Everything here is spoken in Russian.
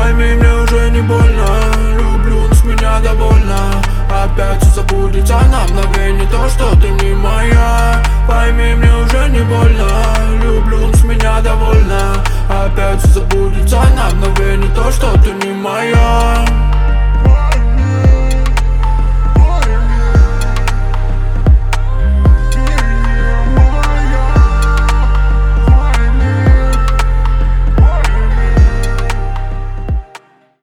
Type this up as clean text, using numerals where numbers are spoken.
Пойми, мне уже не больно. Люблю, но с меня довольна. Опять все забудется на мгновение, то, что ты не моя. Пойми, мне уже не больно. Люблю, но с меня довольна. Опять все забудется на мгновение, то, что ты не моя.